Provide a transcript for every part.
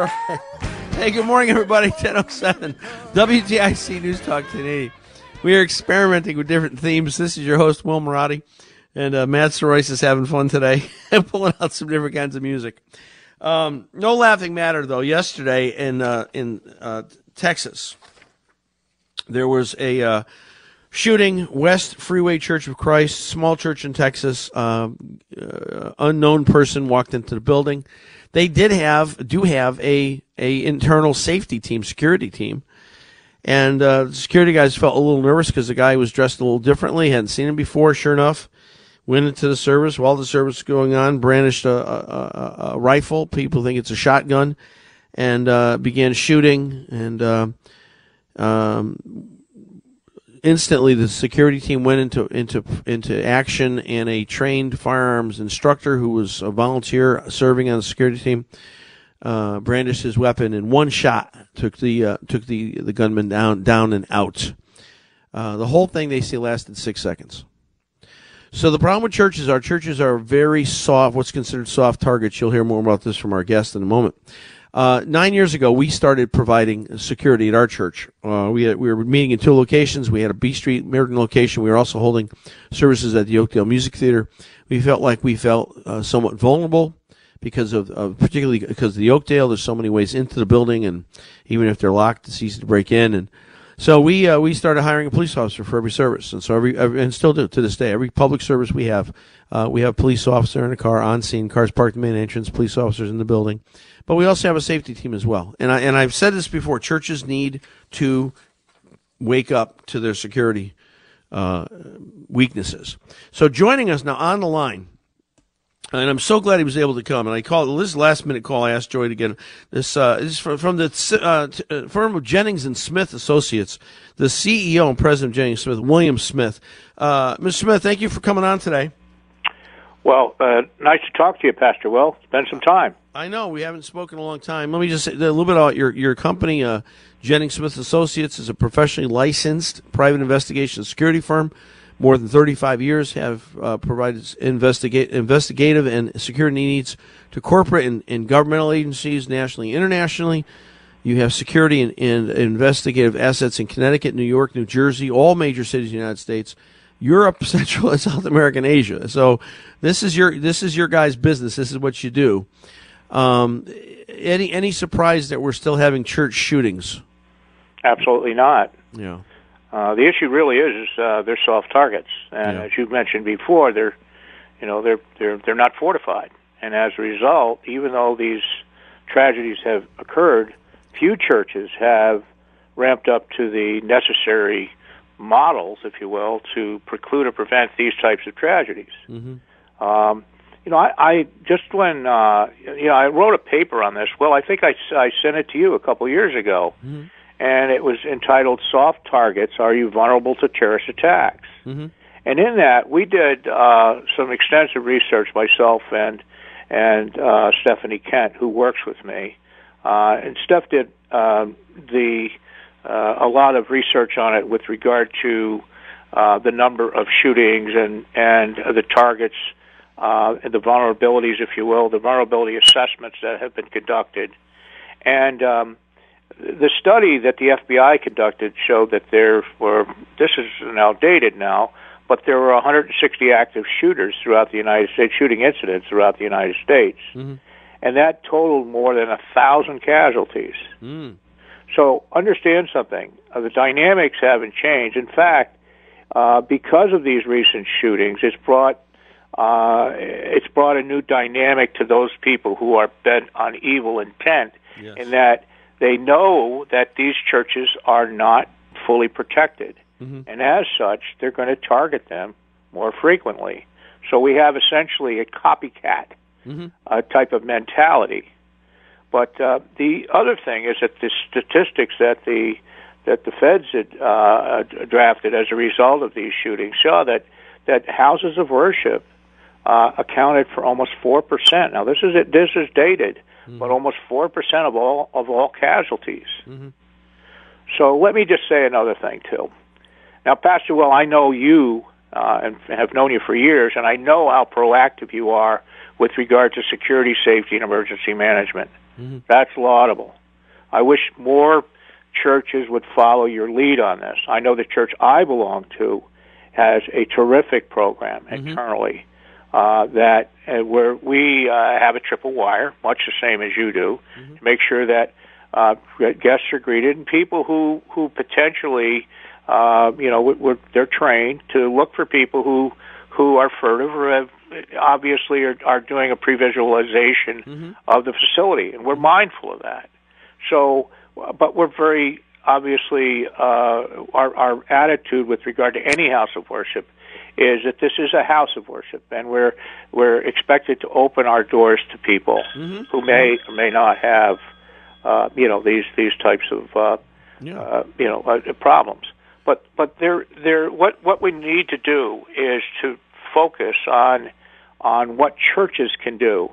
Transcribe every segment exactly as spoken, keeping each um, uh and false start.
right. Hey, good morning, everybody. ten oh seven W T I C News Talk ten eighty. We are experimenting with different themes. This is your host, Will Marotti, and uh, Matt Soroyce is having fun today and pulling out some different kinds of music. Um, no laughing matter, though. Yesterday in uh, in uh, Texas, there was a uh, shooting. West Freeway Church of Christ, small church in Texas. Uh, uh, unknown person walked into the building. They did have, do have a, a internal safety team, security team. And, uh, the security guys felt a little nervous because the guy was dressed a little differently, hadn't seen him before. Sure enough, went into the service while the service was going on, brandished a, a, a, a rifle. People think it's a shotgun, and, uh, began shooting. And, uh, um, instantly the security team went into, into, into action, and a trained firearms instructor who was a volunteer serving on the security team, uh, brandished his weapon, and one shot took the, uh, took the, the gunman down, down and out. Uh, the whole thing, they say, lasted six seconds. So the problem with churches, our churches are very soft, what's considered soft targets. You'll hear more about this from our guest in a moment. Uh, nine years ago, we started providing security at our church. Uh, we had, we were meeting in two locations. We had a B Street Meriden location. We were also holding services at the Oakdale Music Theater. We felt like we felt uh, somewhat vulnerable because of, of, particularly because of the Oakdale. There's so many ways into the building, and even if they're locked, it's easy to break in. And so we uh, we started hiring a police officer for every service, and so every, every and still do to this day. Every public service we have, uh, we have a police officer in a car on scene, cars parked in the main entrance, police officers in the building. But we also have a safety team as well. And I and I've said this before: churches need to wake up to their security uh, weaknesses. So joining us now on the line, and I'm so glad he was able to come. And I called this last minute call. I asked Joy to get this. Uh, this is from, from the uh, t- uh, firm of Jennings and Smith Associates, the C E O and president of Jennings Smith, William Smith. Uh, Mister Smith, thank you for coming on today. Well, uh, nice to talk to you, Pastor Will. It's been some time. I know we haven't spoken in a long time. Let me just say a little bit about your your company. Uh, Jennings Smith Associates is a professionally licensed private investigation and security firm. More than thirty-five years have uh, provided investigate, investigative and security needs to corporate and, and governmental agencies nationally and internationally. You have security and, and investigative assets in Connecticut, New York, New Jersey, all major cities in the United States, Europe, Central and South America, and Asia. So this is your this is your guys' business. This is what you do. Um, any any surprise that we're still having church shootings? Absolutely not. Yeah. Uh, the issue really is, is uh, they're soft targets, and yeah. as you mentioned before, they're you know they're they're they're not fortified, and as a result, even though these tragedies have occurred, few churches have ramped up to the necessary models, if you will, to preclude or prevent these types of tragedies. Mm-hmm. Um, you know, I, I just when uh, you know I wrote a paper on this. Well, I think I, I sent it to you a couple years ago, mm-hmm. and it was entitled "Soft Targets: Are You Vulnerable to Terrorist Attacks?" Mm-hmm. And in that, we did uh, some extensive research, myself and and uh, Stephanie Kent, who works with me, uh, and Steph did uh, the uh, a lot of research on it with regard to uh, the number of shootings and and uh, the targets. Uh, and the vulnerabilities, if you will, the vulnerability assessments that have been conducted. And um, the study that the F B I conducted showed that there were, this is now dated now, but there were one hundred sixty active shooters throughout the United States, shooting incidents throughout the United States. Mm-hmm. And that totaled more than one thousand casualties. Mm. So understand something. Uh, the dynamics haven't changed. In fact, uh, because of these recent shootings, it's brought Uh, it's brought a new dynamic to those people who are bent on evil intent, yes. in that they know that these churches are not fully protected. Mm-hmm. And as such, they're going to target them more frequently. So we have essentially a copycat mm-hmm. uh, type of mentality. But uh, the other thing is that the statistics that the that the feds had uh, drafted as a result of these shootings show that, that houses of worship Uh, accounted for almost four percent. Now, this is this is dated, mm-hmm. but almost four percent of all of all casualties. Mm-hmm. So let me just say another thing too. Now, Pastor Will, I know you uh, and have known you for years, and I know how proactive you are with regard to security, safety, and emergency management. Mm-hmm. That's laudable. I wish more churches would follow your lead on this. I know the church I belong to has a terrific program mm-hmm. internally uh, that uh, where we uh, have a triple wire, much the same as you do, mm-hmm. to make sure that uh, guests are greeted and people who who potentially, uh, you know, we're, they're trained to look for people who who are furtive or have obviously are, are doing a pre-visualization mm-hmm. of the facility, and we're mindful of that. So, but we're very obviously uh, our, our attitude with regard to any house of worship is that this is a house of worship, and we're we're expected to open our doors to people mm-hmm. who may or may not have uh, you know these these types of uh, yeah. uh, you know uh, problems. But but there there what what we need to do is to focus on on what churches can do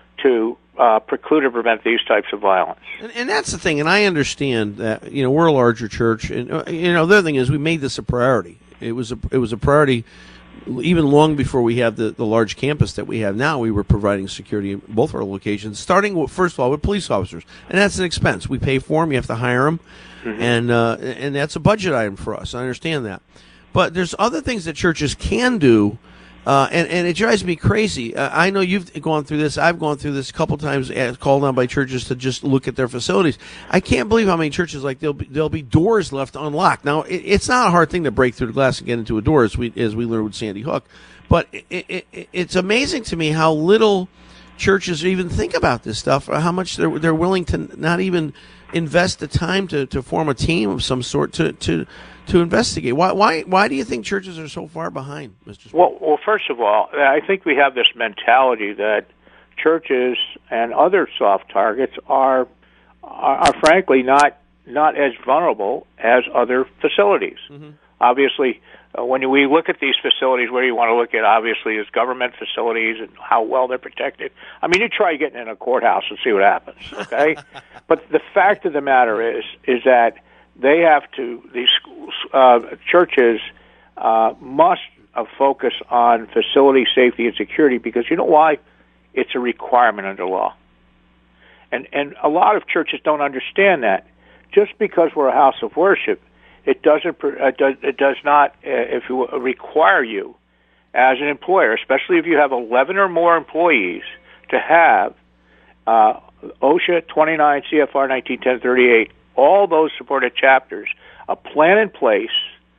to uh, preclude or prevent these types of violence. And, and that's the thing, and I understand that, you know, we're a larger church, and, uh, you know, the other thing is we made this a priority. It was a, it was a priority even long before we had the, the large campus that we have now. We were providing security in both our locations, starting, with, first of all, with police officers. And that's an expense. We pay for them. You have to hire them, mm-hmm. and, uh, and that's a budget item for us. I understand that. But there's other things that churches can do. Uh, and, and it drives me crazy. Uh, I know you've gone through this. I've gone through this a couple times, as called on by churches to just look at their facilities. I can't believe how many churches, like, there'll be, there'll be doors left unlocked. Now, it, it's not a hard thing to break through the glass and get into a door, as we, as we learned with Sandy Hook. But it, it, it, it's amazing to me how little churches even think about this stuff, or how much they're, they're willing to not even invest the time to, to form a team of some sort to, to, to investigate. Why, why, why do you think churches are so far behind, Mister Smith? Well, well, first of all, I think we have this mentality that churches and other soft targets are, are, are frankly not not as vulnerable as other facilities. Mm-hmm. Obviously, uh, when we look at these facilities, where you want to look at, obviously, is government facilities and how well they're protected. I mean, you try getting in a courthouse and see what happens, okay? But the fact of the matter is, is that they have to, these schools, uh, churches uh, must uh, focus on facility safety and security, because you know why? It's a requirement under law. And and a lot of churches don't understand that. Just because we're a house of worship, it doesn't uh, does, it does not uh, if you will, require you as an employer, especially if you have eleven or more employees, to have uh, OSHA twenty-nine C F R nineteen ten thirty-eight, all those supported chapters, a plan in place,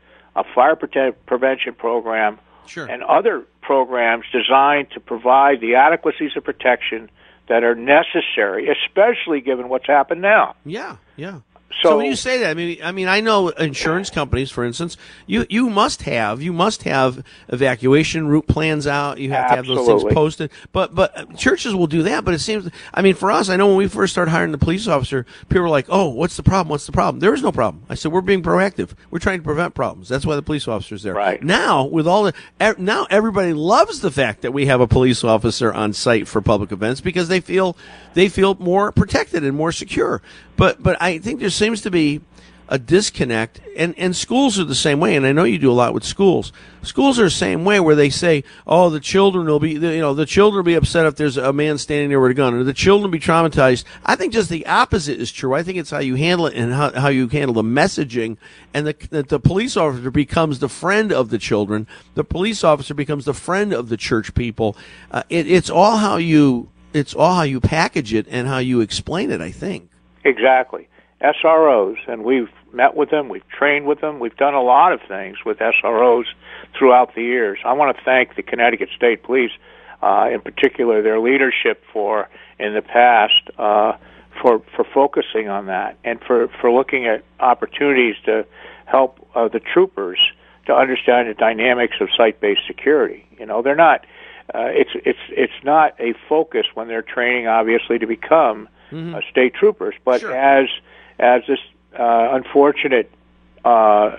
a fire protect, prevention program, sure. and other programs designed to provide the adequacies of protection that are necessary, especially given what's happened now. Yeah, yeah. So, so when you say that, I mean, I mean, I know insurance companies, for instance, you you must have you must have evacuation route plans out. You have absolutely. to have those things posted. But but churches will do that. But it seems, I mean, for us, I know when we first started hiring the police officer, people were like, "Oh, what's the problem? What's the problem?" There is no problem. I said, "We're being proactive. We're trying to prevent problems. That's why the police officer's there." Right. Now, with all the now, everybody loves the fact that we have a police officer on site for public events, because they feel they feel more protected and more secure. But but I think there seems to be a disconnect, and, and schools are the same way, and I know you do a lot with schools. Schools are the same way, where they say, oh, the children will be, you know, the children will be upset if there's a man standing there with a gun, or the children will be traumatized. I think just the opposite is true. I think it's how you handle it and how, how you handle the messaging, and the, that the police officer becomes the friend of the children. The police officer becomes the friend of the church people. Uh, it, it's all how you, it's all how you package it and how you explain it, I think. Exactly. S R Os, and we've met with them, we've trained with them, we've done a lot of things with S R Os throughout the years. I want to thank the Connecticut State Police, uh, in particular, their leadership for, in the past, uh, for, for focusing on that, and for, for looking at opportunities to help uh, the troopers to understand the dynamics of site-based security. You know, they're not, uh, it's, it's, it's not a focus when they're training, obviously, to become mm-hmm. uh, state troopers, but sure. as as this uh, unfortunate uh,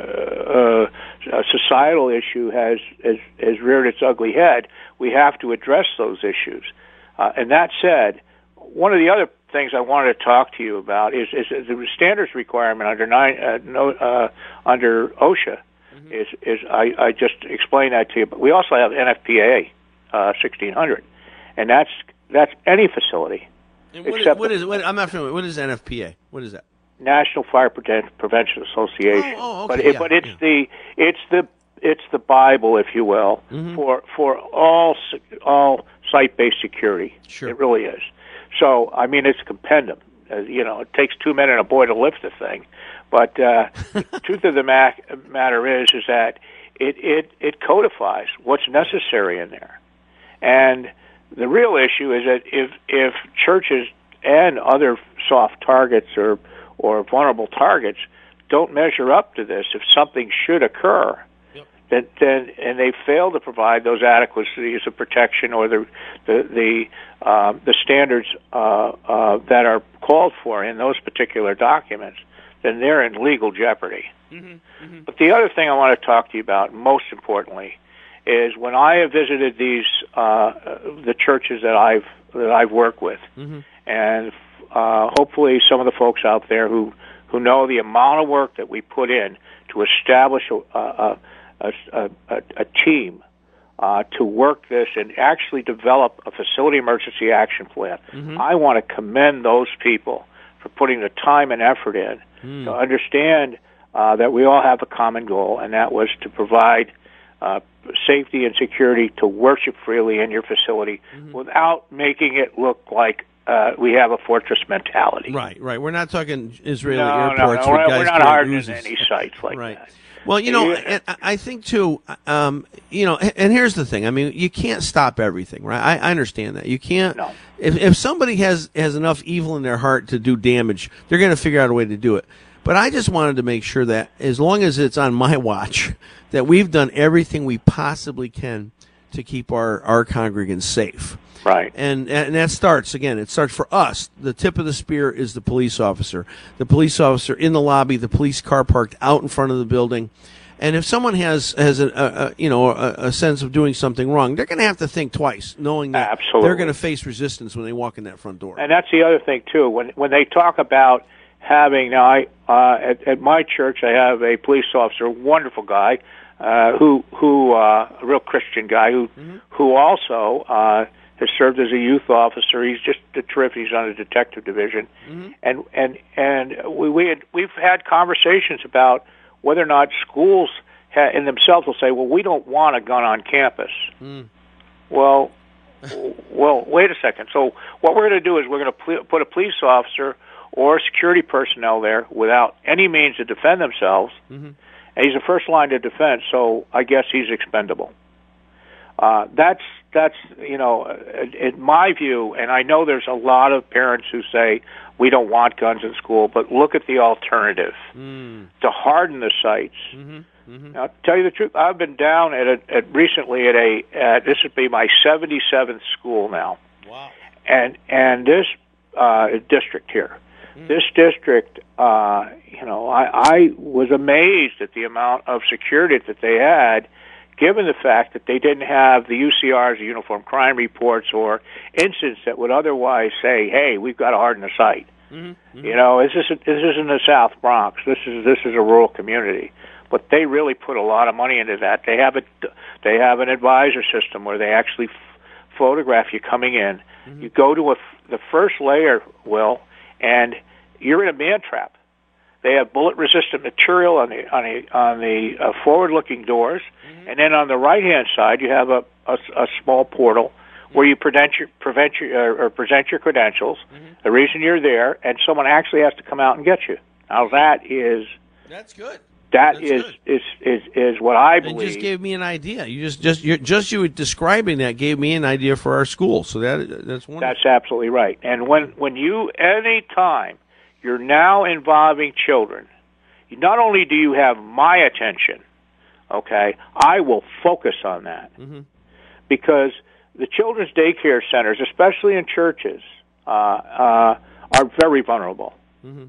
uh, societal issue has, has has reared its ugly head, we have to address those issues. Uh, and that said, one of the other things I wanted to talk to you about is, is, is the standards requirement under nine uh, no, uh, under OSHA. Mm-hmm. Is is I, I just explained that to you, but we also have N F P A uh, sixteen hundred, and that's that's any facility. And what, except is, what is what, I'm not familiar. What is N F P A? What is that? National Fire Prevention Association. Oh, oh okay. But it, yeah, but it's yeah. the it's the it's the Bible, if you will, mm-hmm. for for all all site-based security. Sure. It really is. So I mean, it's a compendium. Uh, you know, it takes two men and a boy to lift the thing. But uh, the truth of the ma- matter is, is that it, it it codifies what's necessary in there. And the real issue is that if if churches and other soft targets or or vulnerable targets don't measure up to this, if something should occur, yep. then, then and they fail to provide those adequacies of protection or the the the, uh, the standards uh, uh, that are called for in those particular documents, then they're in legal jeopardy. Mm-hmm. Mm-hmm. But the other thing I want to talk to you about, most importantly, is when I have visited these uh, the churches that I've that I've worked with, mm-hmm. and uh, hopefully some of the folks out there who, who know the amount of work that we put in to establish a a, a, a, a team uh, to work this and actually develop a facility emergency action plan. Mm-hmm. I want to commend those people for putting the time and effort in mm. to understand uh, that we all have a common goal, and that was to provide Uh, safety and security to worship freely in your facility mm-hmm. without making it look like uh, we have a fortress mentality. Right, right. We're not talking Israeli no, airports. No, no, with we're, guys we're not hardening Uzis. any sites like right. that. Well, you know, and I think too, um, you know, and here's the thing. I mean, you can't stop everything, right? I, I understand that. You can't. No. If, if somebody has, has enough evil in their heart to do damage, they're going to figure out a way to do it. But I just wanted to make sure that as long as it's on my watch, that we've done everything we possibly can to keep our, our congregants safe. Right. And and that starts, again, it starts for us. The tip of the spear is the police officer. The police officer in the lobby, the police car parked out in front of the building. And if someone has has a, a, a you know a, a sense of doing something wrong, they're going to have to think twice, knowing that Absolutely. They're going to face resistance when they walk in that front door. And that's the other thing too. When when they talk about having now, I uh, at, at my church, I have a police officer, a wonderful guy, uh, who who uh, a real Christian guy who mm-hmm. who also uh, has served as a youth officer. He's just a terrific. He's on the detective division, mm-hmm. and and and we we had, we've had conversations about whether or not schools ha- in themselves will say, well, we don't want a gun on campus. Mm. Well, well, wait a second. So what we're going to do is we're going to pl- put a police officer or security personnel there without any means to defend themselves, mm-hmm. and he's the first line of defense, so I guess he's expendable. Uh, that's, that's you know, in my view, and I know there's a lot of parents who say, we don't want guns in school, but look at the alternative, mm. to harden the sites. Mm-hmm. Mm-hmm. Now, to tell you the truth, I've been down at, a, at recently at a, at, this would be my seventy-seventh school now. Wow. And, and this uh, district here, This district, uh, you know, I, I was amazed at the amount of security that they had, given the fact that they didn't have the U C Rs, the Uniform Crime Reports, or incidents that would otherwise say, "Hey, we've got to harden the site." Mm-hmm. Mm-hmm. You know, this isn't this isn't the South Bronx. This is this is a rural community, but they really put a lot of money into that. They have a they have an advisor system where they actually f- photograph you coming in. Mm-hmm. You go to a, the first layer, Will, and you're in a man trap. They have bullet-resistant material on the on the on the uh, forward-looking doors, mm-hmm. and then on the right-hand side you have a a, a small portal mm-hmm. where you prevent your prevent your uh, or present your credentials, mm-hmm. the reason you're there, and someone actually has to come out and get you. Now that is that's good. That that's is, good. is is is what I believe. It just gave me an idea. You just just you're, just you describing that gave me an idea for our school. So that that's wonderful. That's absolutely right. And when when you any time you're now involving children, not only do you have my attention, okay, I will focus on that. Mm-hmm. Because the children's daycare centers, especially in churches, uh, uh, are very vulnerable. Mm-hmm.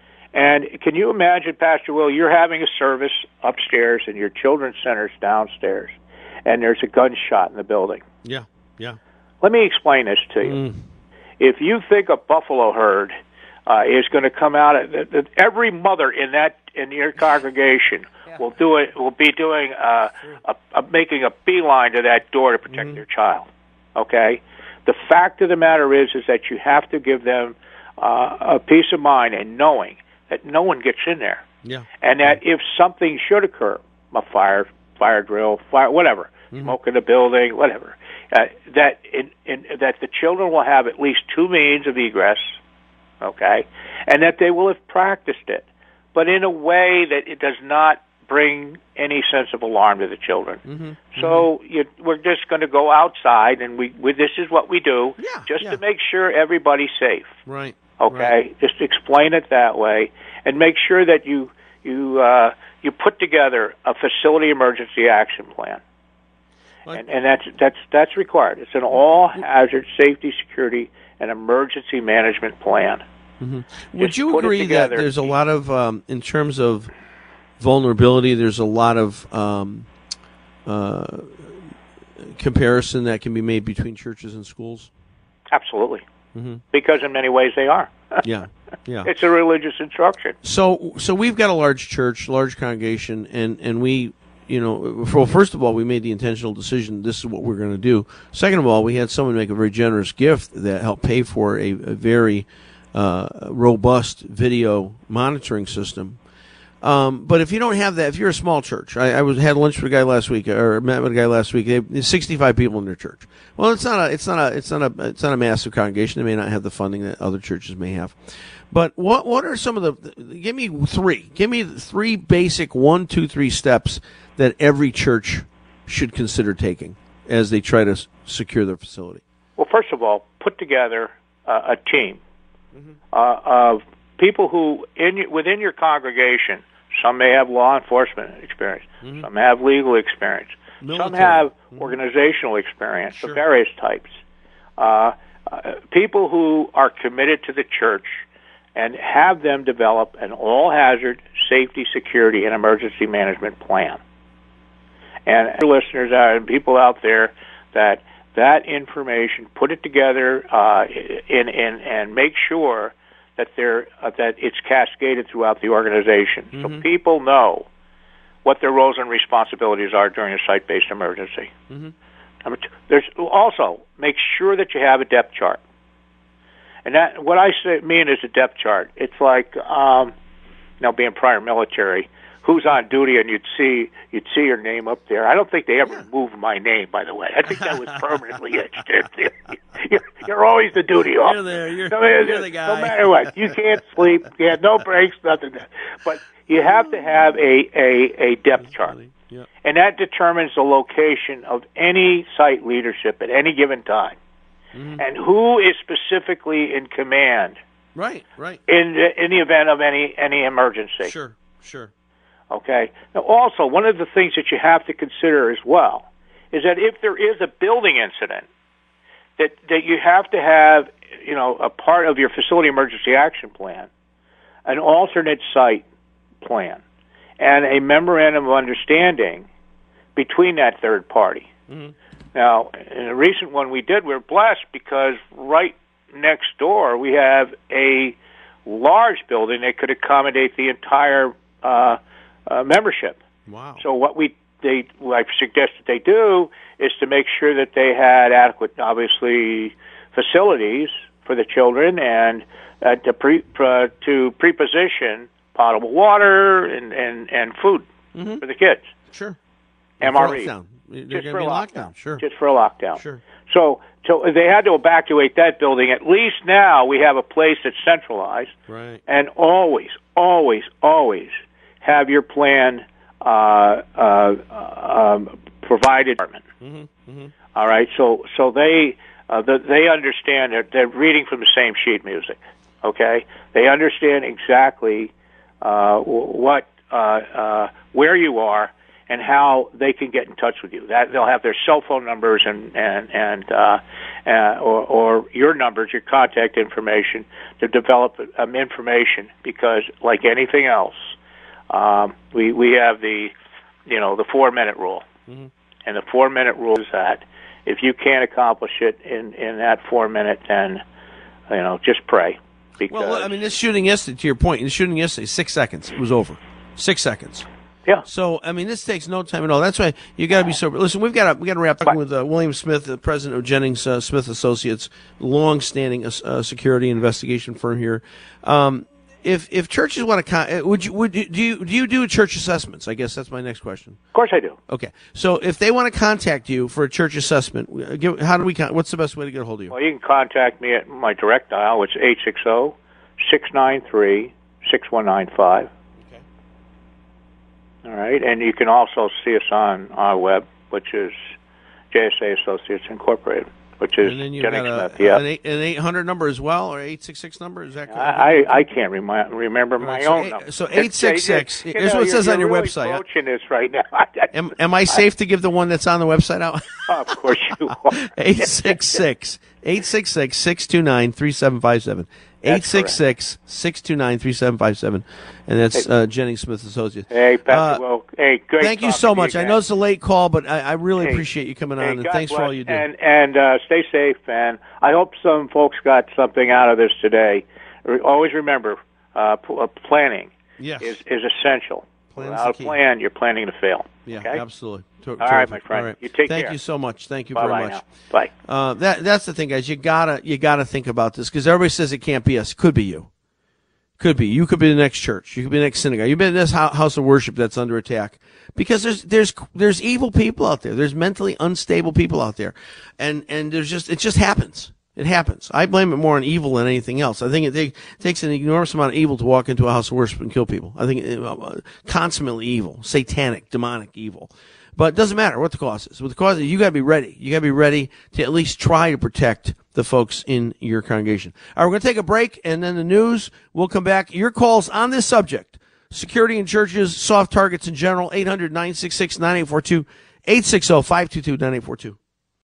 And can you imagine, Pastor Will, you're having a service upstairs and your children's center's downstairs, and there's a gunshot in the building. Yeah, yeah. Let me explain this to you. Mm. If you think a buffalo herd Uh, is going to come out. At, at, every mother in that in your congregation yeah. will do it. Will be doing uh, a, a, making a beeline to that door to protect mm-hmm. their child. Okay, the fact of the matter is, is that you have to give them uh, a peace of mind and knowing that no one gets in there. Yeah. And that if something should occur, a fire, fire drill, fire, whatever, mm-hmm. smoke in the building, whatever, uh, that in, in, that the children will have at least two means of egress, okay, and that they will have practiced it, but in a way that it does not bring any sense of alarm to the children. Mm-hmm. So mm-hmm. You, we're just going to go outside, and we, we this is what we do, yeah, just yeah. to make sure everybody's safe. Right. Okay, right. Just explain it that way, and make sure that you you uh, you put together a facility emergency action plan, like, and, and that's that's that's required. It's an all hazard safety, security, and emergency management plan. Mm-hmm. Would you agree that there's a lot of um, in terms of vulnerability? There's a lot of um, uh, comparison that can be made between churches and schools. Absolutely. Mm-hmm. Because in many ways they are. Yeah, yeah. It's a religious instruction. So, so we've got a large church, large congregation, and, and we, you know, well, first of all, we made the intentional decision. This is what we're going to do. Second of all, we had someone make a very generous gift that helped pay for a, a very uh, robust video monitoring system. Um, but if you don't have that, if you're a small church, I, I was had lunch with a guy last week, or met with a guy last week. They have sixty-five people in their church. Well, it's not a, it's not a, it's not a, it's not a massive congregation. They may not have the funding that other churches may have. But what, what are some of the? Give me three. Give me three basic one, two, three steps that every church should consider taking as they try to s- secure their facility. Well, first of all, put together uh, a team mm-hmm. uh, of people who in within your congregation. Some may have law enforcement experience. Mm-hmm. Some have legal experience. Military. Some have mm-hmm. organizational experience sure. of various types. Uh, uh, people who are committed to the church and have them develop an all-hazard safety, security, and emergency management plan. And listeners uh, and people out there that that information, put it together uh, in, in, and make sure that they're uh, that it's cascaded throughout the organization, mm-hmm. so people know what their roles and responsibilities are during a site-based emergency. Mm-hmm. Number two, there's also make sure that you have a depth chart, and that what I say, mean is a depth chart. It's like um, you know, being prior military, who's on duty, and you'd see you'd see your name up there. I don't think they ever yeah. moved my name, by the way. I think that was permanently etched in. You're, you're always the duty officer. You're there. You're, no, you're the guy. No matter what, you can't sleep. You have no breaks, nothing. But you have to have a a, a depth That's chart, yep. and that determines the location of any site leadership at any given time, mm-hmm. and who is specifically in command. Right, right. In in the event of any any emergency. Sure, sure. Okay. Now, also, one of the things that you have to consider as well is that if there is a building incident, that that you have to have, you know, a part of your facility emergency action plan, an alternate site plan, and a memorandum of understanding between that third party. Mm-hmm. Now, in a recent one we did, we we're blessed because right next door we have a large building that could accommodate the entire uh, uh, membership. Wow! So what we they I suggested they do is to make sure that they had adequate, obviously, facilities for the children and uh, to pre uh, to preposition potable water and and, and food mm-hmm. for the kids. Sure. M R E. Lockdown. Just for a lockdown. lockdown. Sure. Just for a lockdown. Sure. So, so they had to evacuate that building. At least now we have a place that's centralized. Right. And always, always, always have your plan uh, uh, um, provided. Mm-hmm. Mm-hmm. All right. So, so they uh, the, they understand that they're reading from the same sheet music. Okay. They understand exactly uh, what uh, uh, where you are and how they can get in touch with you. That they'll have their cell phone numbers and and and uh, uh, or, or your numbers, your contact information to develop um, information. Because like anything else, um, we we have the you know the four minute rule, mm-hmm. and the four minute rule is that if you can't accomplish it in in that four minute, then you know just pray. Because well, I mean, this shooting yesterday, to your point, in the shooting yesterday, six seconds, it was over. Six seconds. Yeah. So, I mean, this takes no time at all. That's why you got to be sober. Listen, we've got to we got to wrap up with uh, William Smith, the president of Jennings uh, Smith Associates, long-standing uh, security investigation firm here. Um, if if churches want to, con- would you would you, do you do you do church assessments? I guess that's my next question. Of course, I do. Okay, so if they want to contact you for a church assessment, give, how do we? Con- what's the best way to get a hold of you? Well, you can contact me at my direct dial. It's eight six zero, six nine three, six one nine five. All right, and you can also see us on our web, which is J S A Associates Incorporated, which is and then you've Jennings got a, Smith. Yeah, an, eight, an eight hundred number as well, or eight six six number. Is that correct? I, I can't remi- remember my right, so own eight, number. So eight six six. Here's what it says you're on your really website. Approaching this right now. am, am I safe to give the one that's on the website out? Of course you are. eight six six, eight six six, six two nine, three seven five seven. eight six six, six two nine, three seven five seven. And that's uh, Jennings Smith Associates. Hey, Pastor uh, Will. Hey, good. Thank you so much. I know it's a late call, but I, I really hey, appreciate you coming hey, on, and God thanks bless. for all you do. And, and uh, stay safe, and I hope some folks got something out of this today. Always remember, uh, p- uh, planning yes. is, is essential. Plan's Without the a key. plan, you're planning to fail. Yeah, okay? absolutely. Ter- All right, my terrific. friend. All right. You take Thank care. you so much. Thank you Bye very bye much. now. Bye. Uh, that that's the thing, guys. You gotta you gotta think about this because everybody says it can't be us. It could be you. Could be. You could be the next church. You could be the next synagogue. You've been in this house of worship that's under attack because there's there's there's evil people out there. There's mentally unstable people out there, and and there's just it just happens. It happens. I blame it more on evil than anything else. I think it take, takes an enormous amount of evil to walk into a house of worship and kill people. I think it, uh, consummately evil, satanic, demonic evil. But it doesn't matter what the cause is. What the cause is, you got to be ready. You got to be ready to at least try to protect the folks in your congregation. All right, we're going to take a break, and then the news. We'll come back. Your calls on this subject: security in churches, soft targets in general. eight hundred, nine six six, nine eight four two, eight six zero, five two two, nine eight four two.